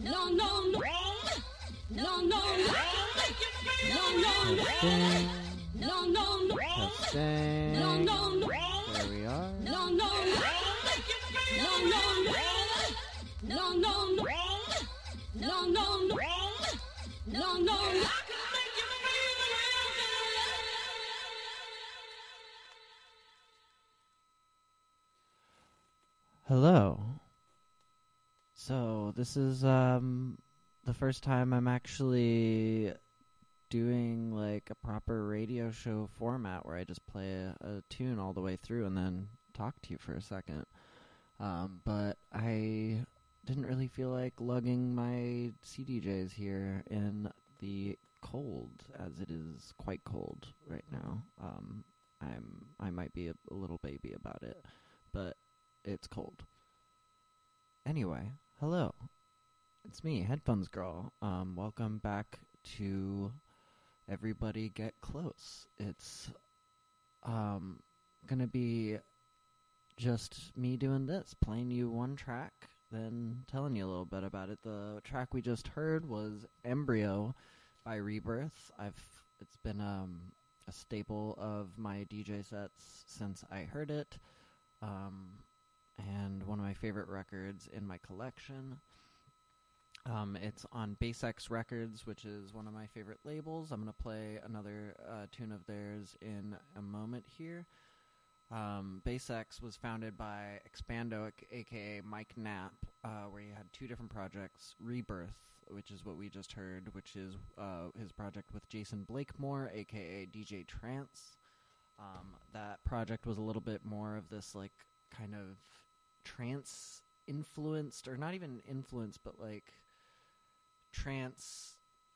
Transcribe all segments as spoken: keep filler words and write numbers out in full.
No, no, no. No, no, no. No, no, no. Testing. No, no, no. Testing. No, no, no. There we are. No, no, no. No, no, no. No, no, no. No, no, no. No, no, no. Hello. So this is um the first time I'm actually doing like a proper radio show format where I just play a, a tune all the way through and then talk to you for a second. Um, but I didn't really feel like lugging my C D Js here in the cold, as it is quite cold right now. Um, I'm I might be a, a little baby about it, but it's cold. Anyway, hello. It's me, Headphones Girl. Um, welcome back to Everybody Get Close. It's um gonna be just me doing this, playing you one track, then telling you a little bit about it. The track we just heard was Embryo by Rebirth. I've it's been um a staple of my D J sets since I heard it. Um and one of my favorite records in my collection. Um, it's on Basex Records, which is one of my favorite labels. I'm going to play another uh, tune of theirs in a moment here. Um, Basex was founded by Expando, aka Mike Knapp, uh, where he had two different projects. Rebirth, which is what we just heard, which is uh, his project with Jason Blakemore, aka D J Trance. Um, that project was a little bit more of this, like, kind of trance influenced, or not even influenced, but like trance.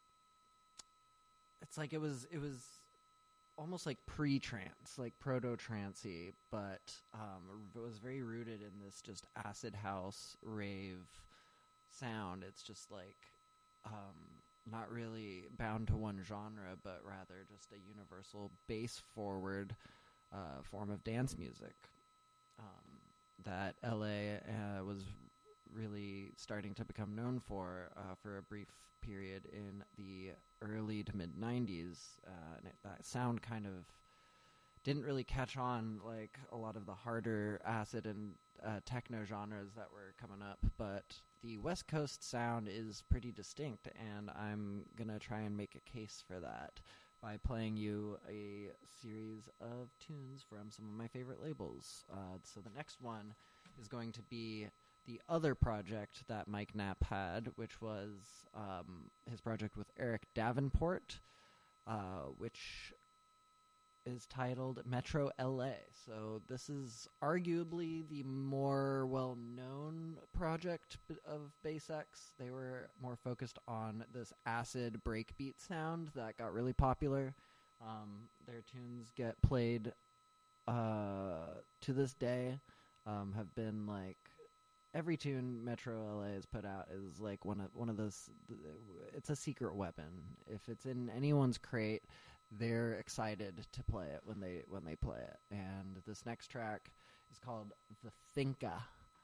It's like it was it was almost like pre-trance, like proto-trancey, but um, it was very rooted in this just acid house rave sound. It's just like um, not really bound to one genre, but rather just a universal bass-forward uh, form of dance music. Um, that L A uh, was really starting to become known for uh, for a brief period in the early to mid nineties. Uh, and it, that sound kind of didn't really catch on like a lot of the harder acid and uh, techno genres that were coming up, but the West Coast sound is pretty distinct, and I'm going to try and make a case for that by playing you a series of tunes from some of my favorite labels. Uh, so the next one is going to be the other project that Mike Knapp had, which was um, his project with Eric Davenport, uh, which is titled Metro L A. So this is arguably the more well-known project b- of Basex. They were more focused on this acid breakbeat sound that got really popular. Um, their tunes get played uh, to this day, um, have been like, every tune Metro L A has put out is like one of one of those, it's a secret weapon. If it's in anyone's crate, they're excited to play it when they when they play it. And this next track is called The Thinka.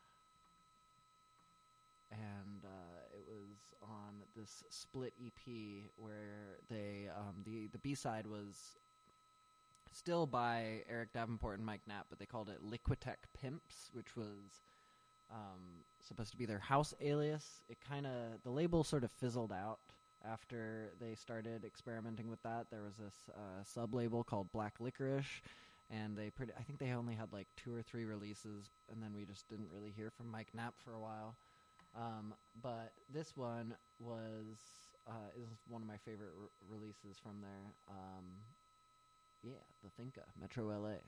And uh, it was on this split E P where they um, the, the B-side was still by Eric Davenport and Mike Knapp, but they called it Liquitech Pimps, which was um, supposed to be their house alias. It kind of, the label sort of fizzled out after they started experimenting with that. There was this uh, sub-label called Black Licorice, and they pretty, I think they only had like two or three releases, and then we just didn't really hear from Mike Knapp for a while. Um, but this one was uh, is one of my favorite re- releases from there. Um, yeah, The Thinka, Metro L A.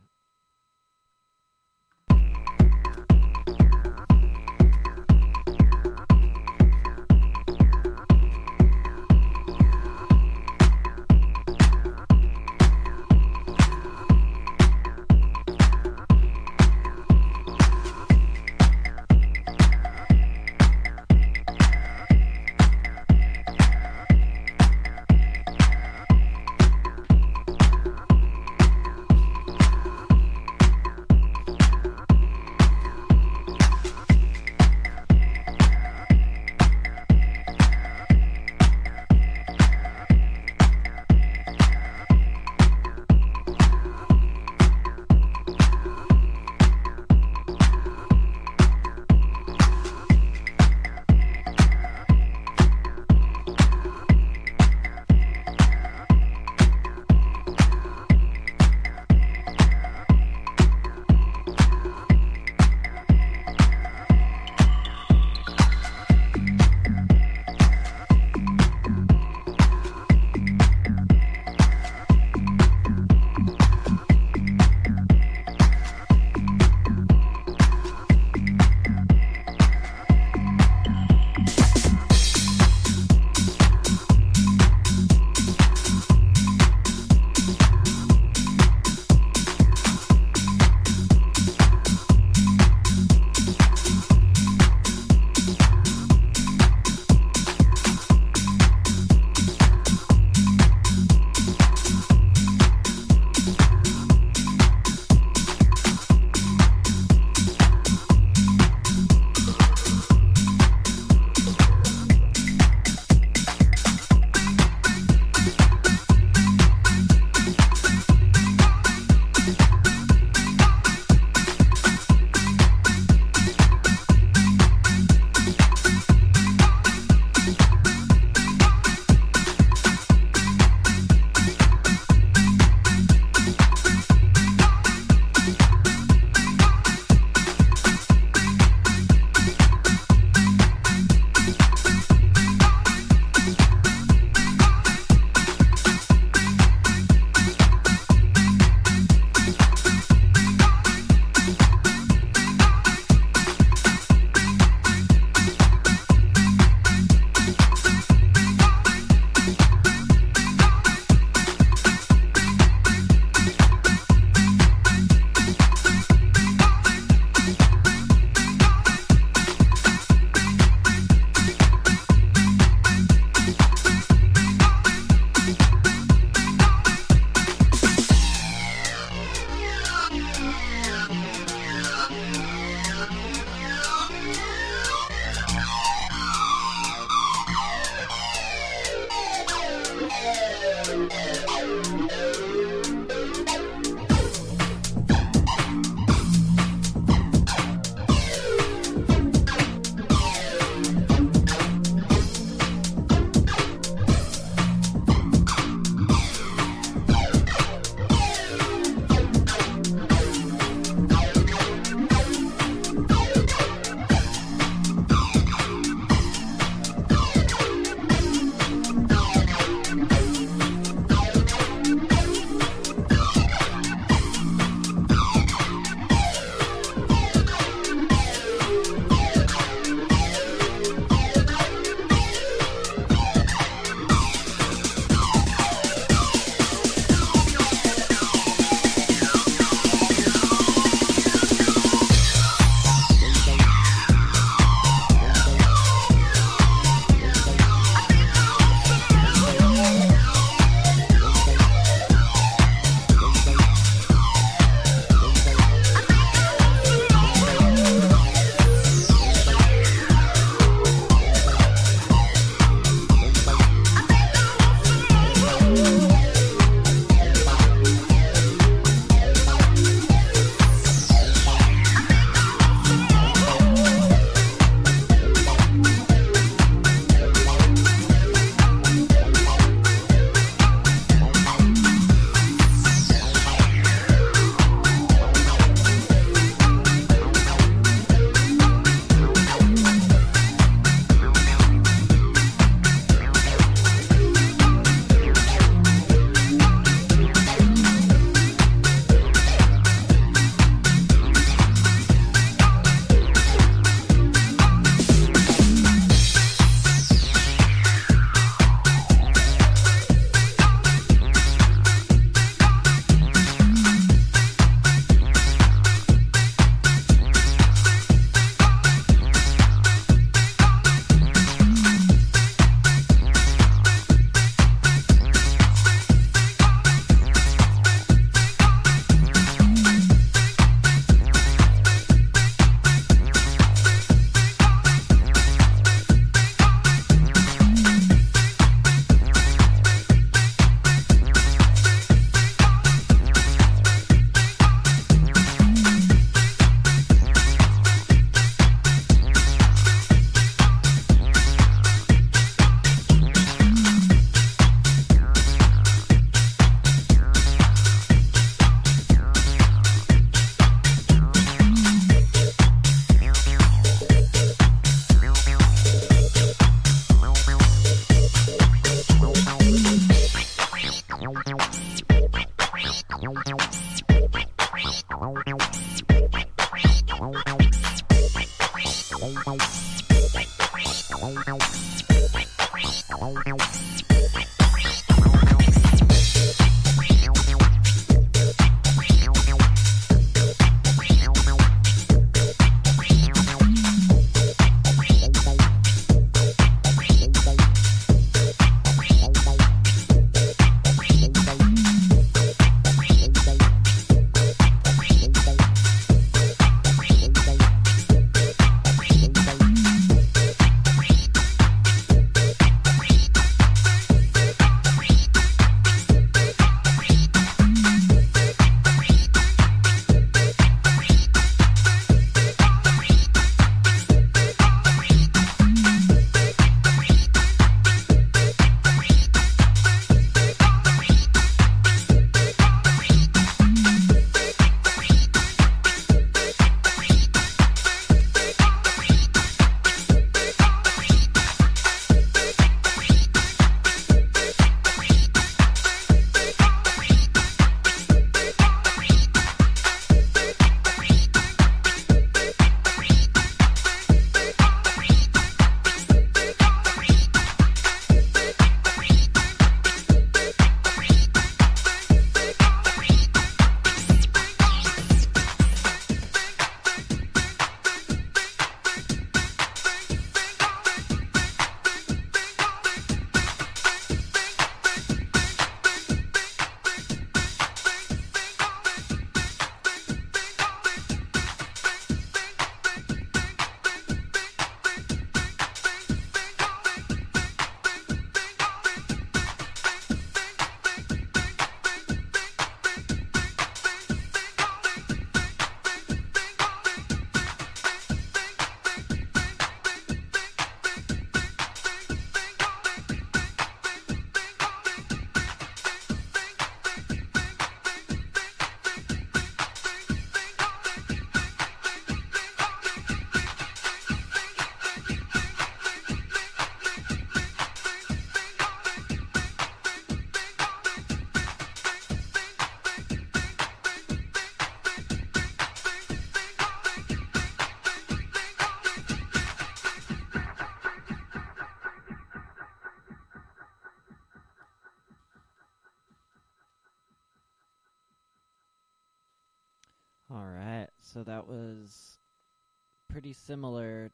All right, so that was pretty similar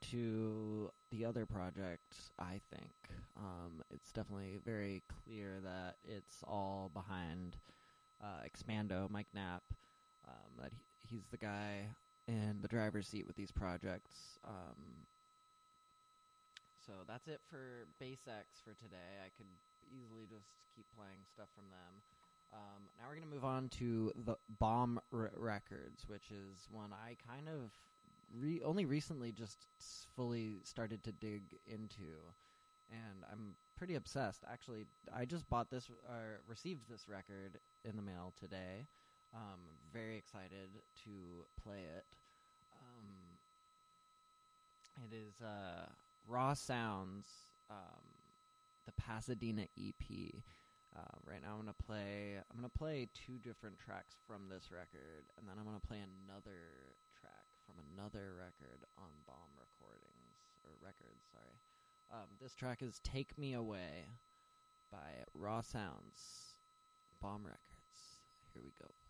to the other project, I think. Um, it's definitely very clear that it's all behind uh, Expando, Mike Knapp, um, that he, he's the guy in the driver's seat with these projects. Um, so that's it for BassX for today. I could easily just keep playing stuff from them. Um, now we're going to move on to the Bomb R- Records, which is one I kind of re- only recently just s- fully started to dig into, and I'm pretty obsessed. Actually, I just bought this, or received this record in the mail today. Um, very excited to play it. Um, it is uh, Raw Sounds, um, the Pasadena E P. Uh, right now I'm gonna play. I'm gonna play two different tracks from this record, and then I'm gonna play another track from another record on Bomb Recordings or Records. Sorry. Um, this track is "Take Me Away" by Raw Sounds, Bomb Records. Here we go.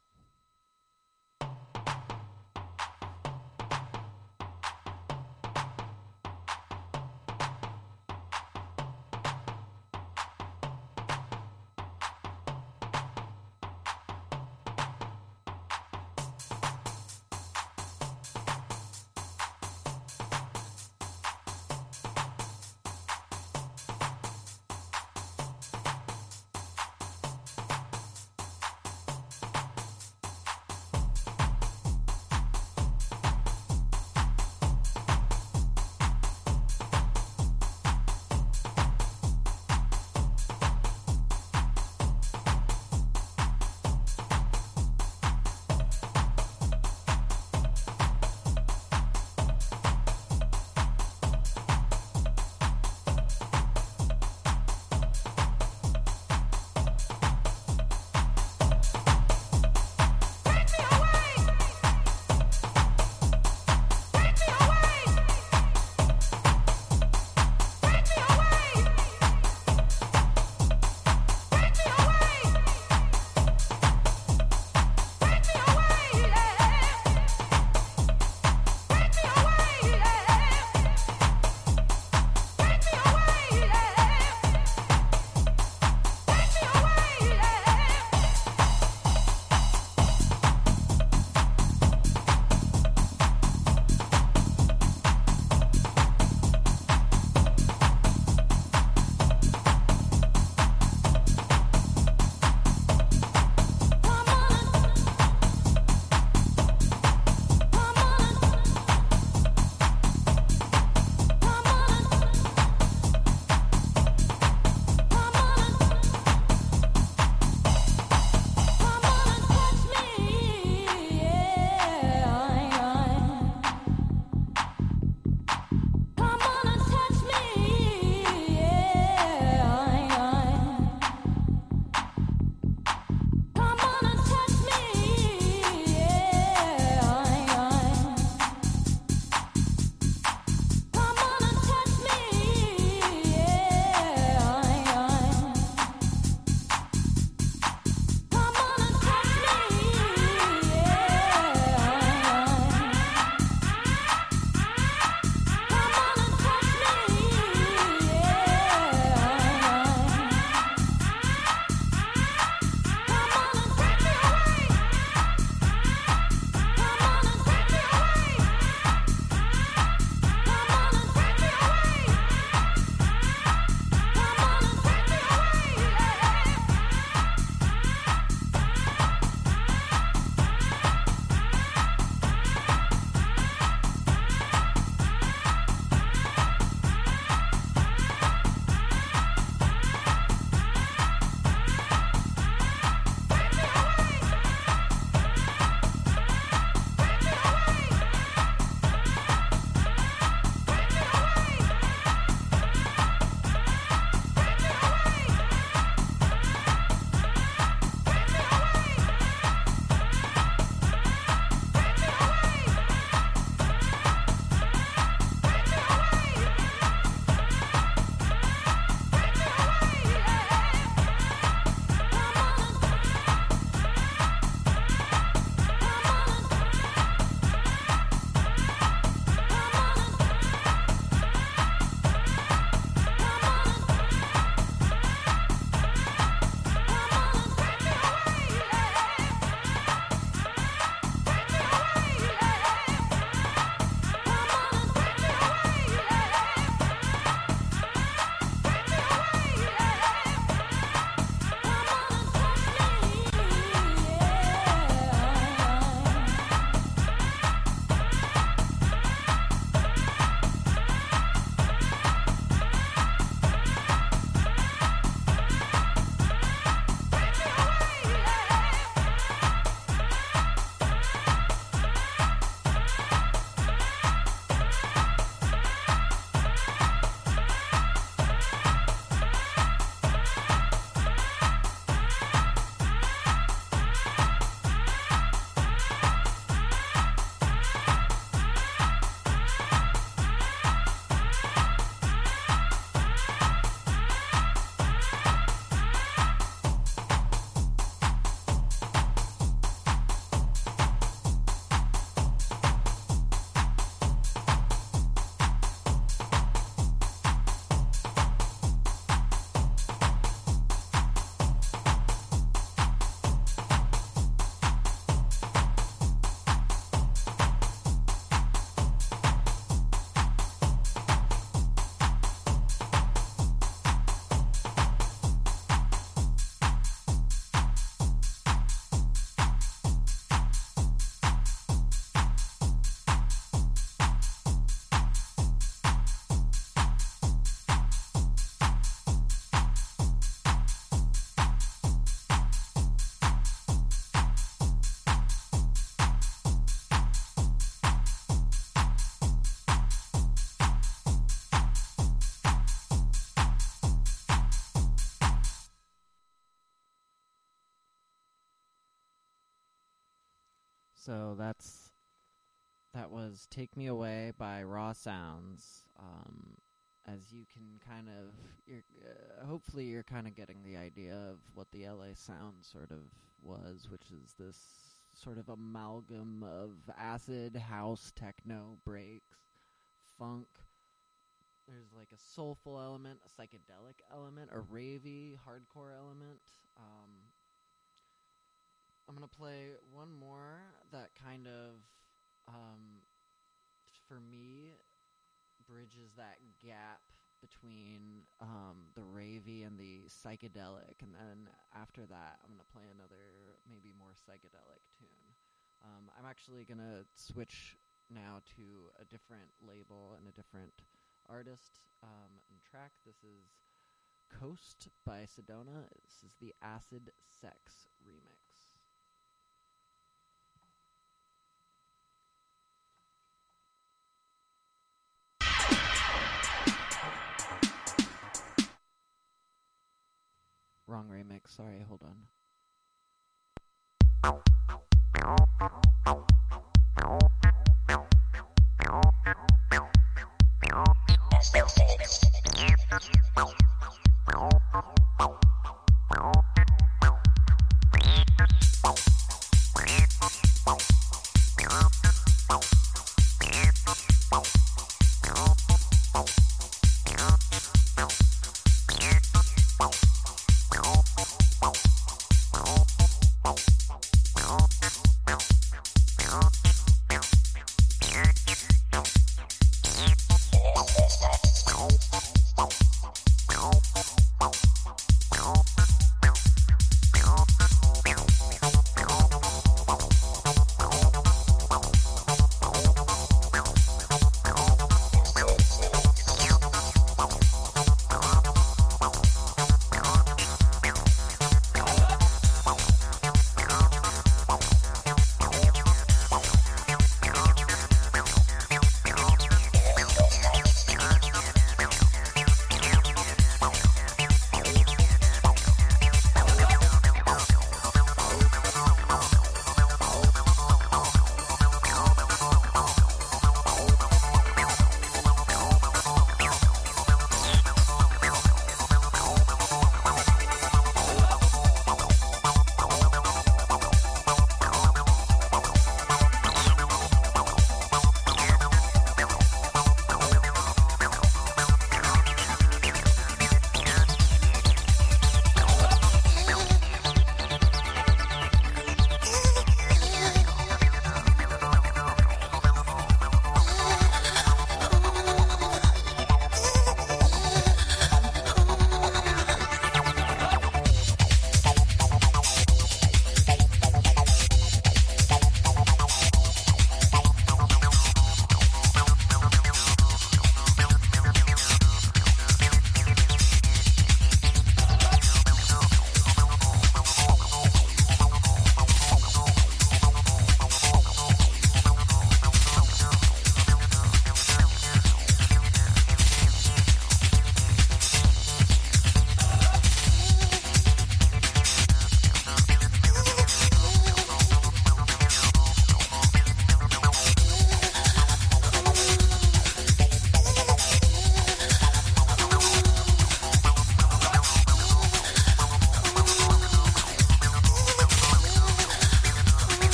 So that's that was Take Me Away by Raw Sounds. Um, as you can kind of, you're, uh, hopefully you're kind of getting the idea of what the L A sound sort of was, which is this sort of amalgam of acid, house, techno, breaks, funk. There's like a soulful element, a psychedelic element, a ravey, hardcore element. Um, I'm going to play one more that kind of, um, for me, bridges that gap between um, the ravey and the psychedelic. And then after that, I'm going to play another, maybe more psychedelic tune. Um, I'm actually going to switch now to a different label and a different artist um, and track. This is Coast by Sedona. This is the Acid Sex remix. Wrong remix, sorry, hold on.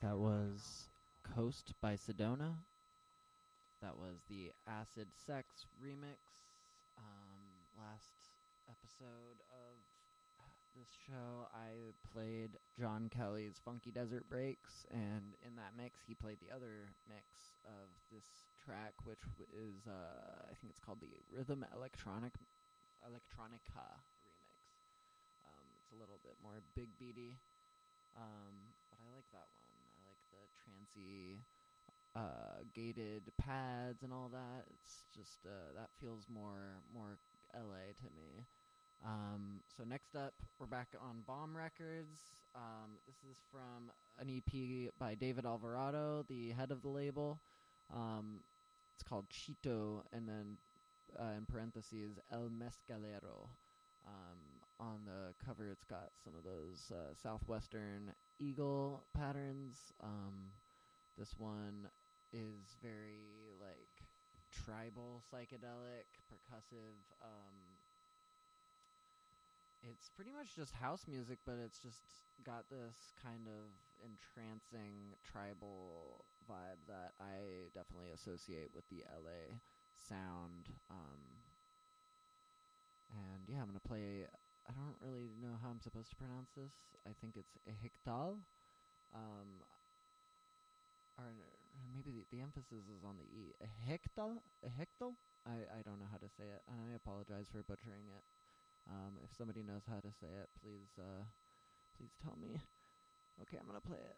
That was Coast by Sedona. That was the Acid Sex remix. Um, last episode of this show, I played John Kelly's Funky Desert Breaks, and in that mix, he played the other mix of this track, which w- is, uh, I think it's called the Rhythm Electronic Electronica remix. Um, it's a little bit more big beaty, um, but I like that one. I like the trancy, uh, gated pads and all that. It's just, uh, that feels more, more L A to me. Um, so next up, we're back on Bomb Records. Um, this is from an E P by David Alvarado, the head of the label. Um, it's called Chito, and then uh, in parentheses, El Mescalero. Um, on the cover, it's got some of those uh, southwestern eagle patterns. Um, this one is very, like, tribal, psychedelic, percussive. Um, it's pretty much just house music, but it's just got this kind of entrancing tribal vibe that I definitely associate with the L A sound. Um, and yeah, I'm going to play, I don't really know how I'm supposed to pronounce this. I think it's Ehiktal. Um, or maybe the, the emphasis is on the E. Ehiktal? Ehiktal? I, I don't know how to say it, and I apologize for butchering it. Um, if somebody knows how to say it, please, uh, please tell me. Okay, I'm gonna play it.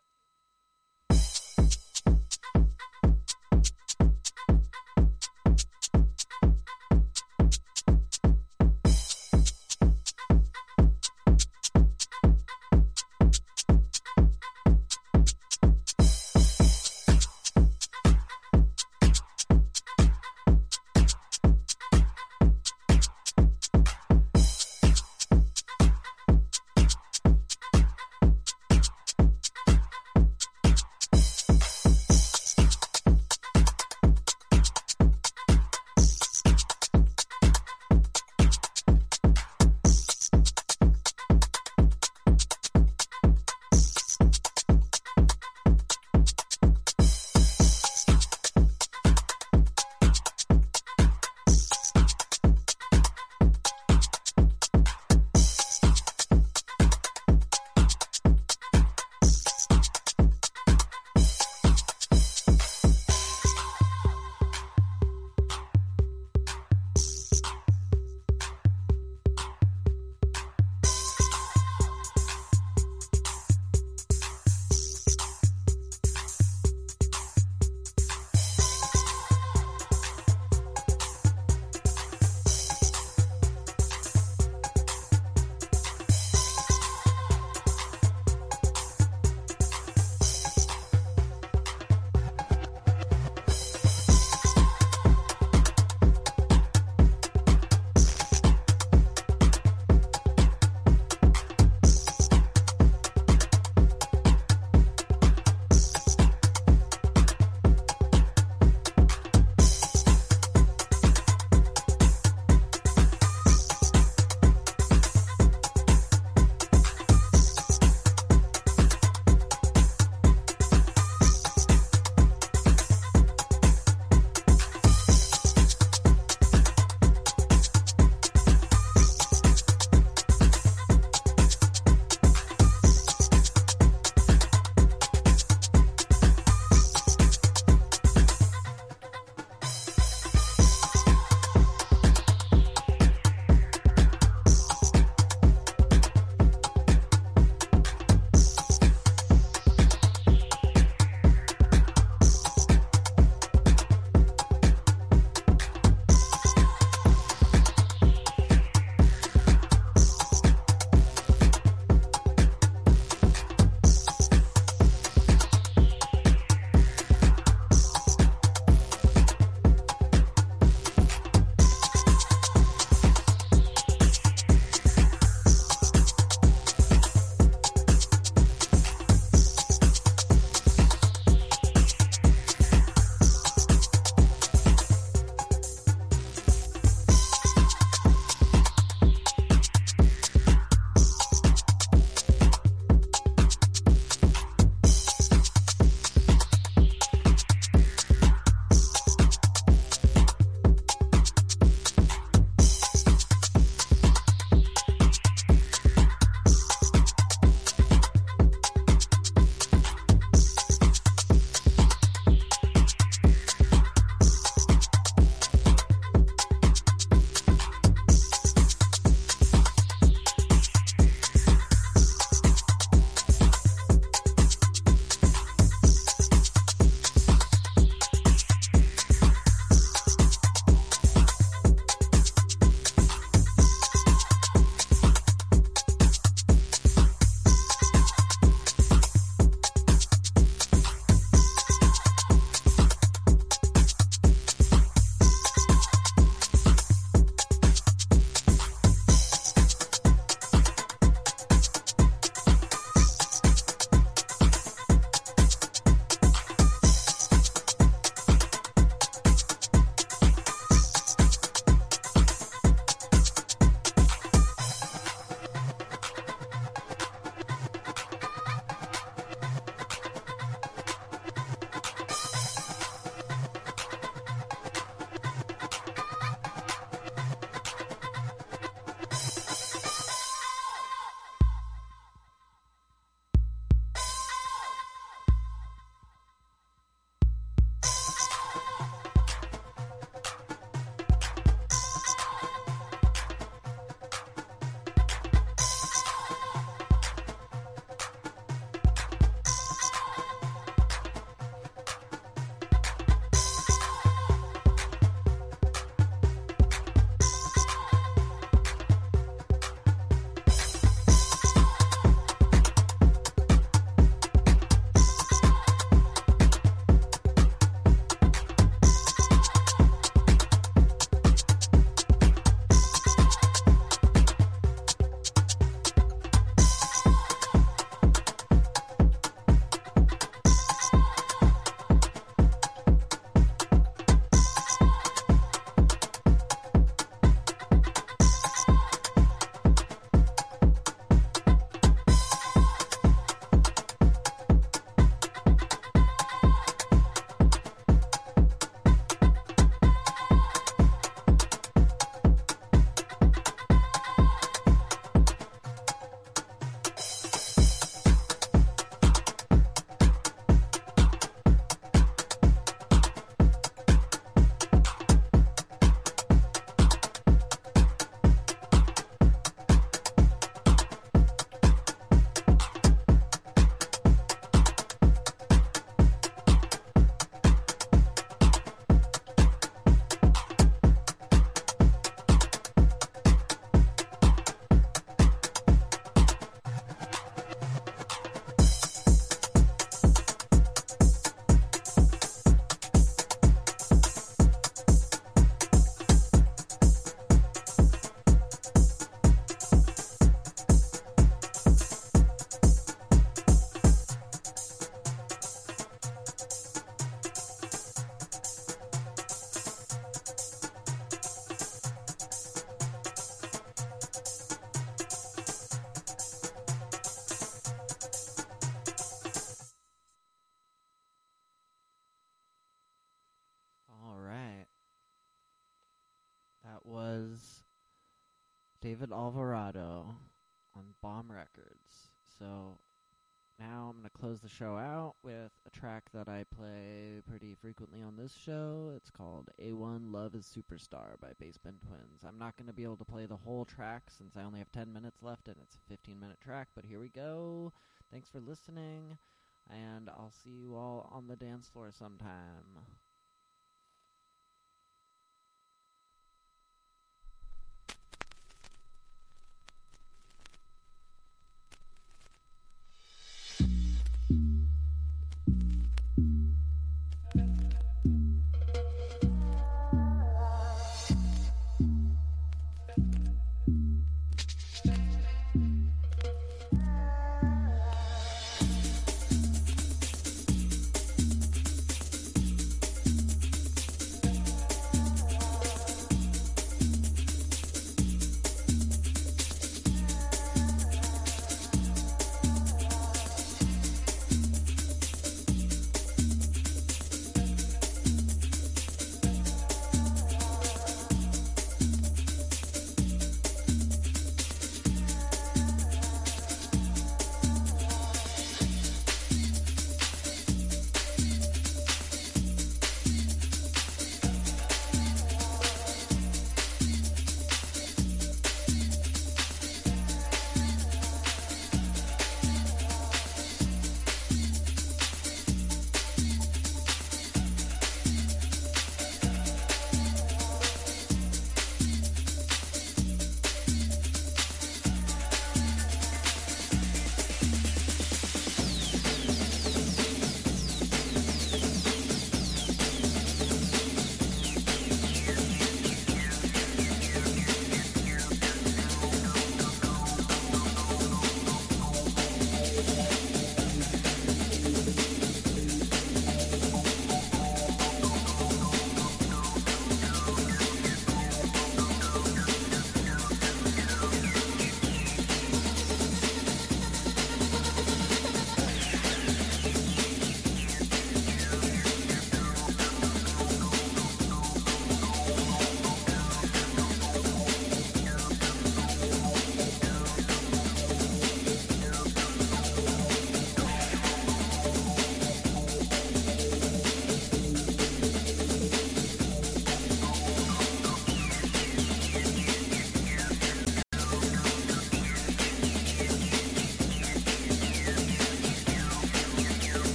David Alvarado on Bomb Records. So now I'm going to close the show out with a track that I play pretty frequently on this show. It's called A one Love is Superstar by Basement Twins. I'm not going to be able to play the whole track since I only have ten minutes left and it's a fifteen minute track, but here we go. Thanks for listening, and I'll see you all on the dance floor sometime.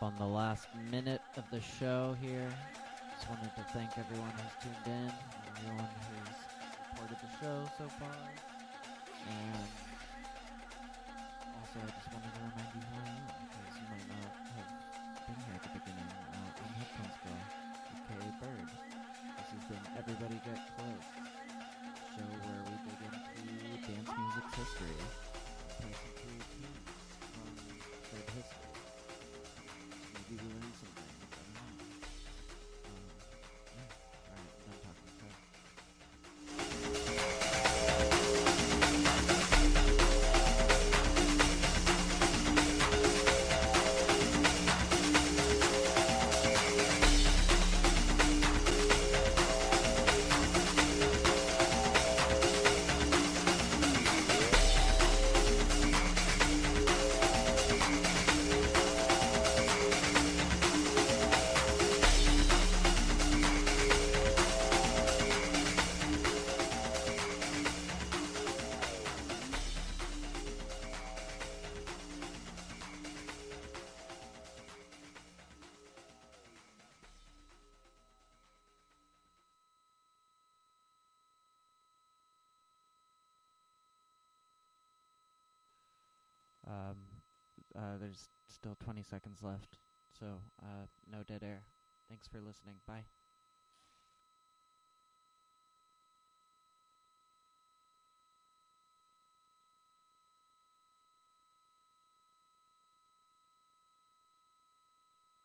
on the last minute of the show here. Just wanted to thank everyone who's tuned in, everyone who's supported the show so far, and also I just wanted to remind you who I am, because you might not have been here at the beginning. Uh, I'm Headphones Girl, aka Bird. This has been Everybody Get Close, a show where we dig into dance music's history, play some cool tunes from said history. Maybe we learn some things, I don't know. Um, yeah, alright, I'm done talking crap. Um, uh, there's still twenty seconds left, so uh, no dead air. Thanks for listening. Bye.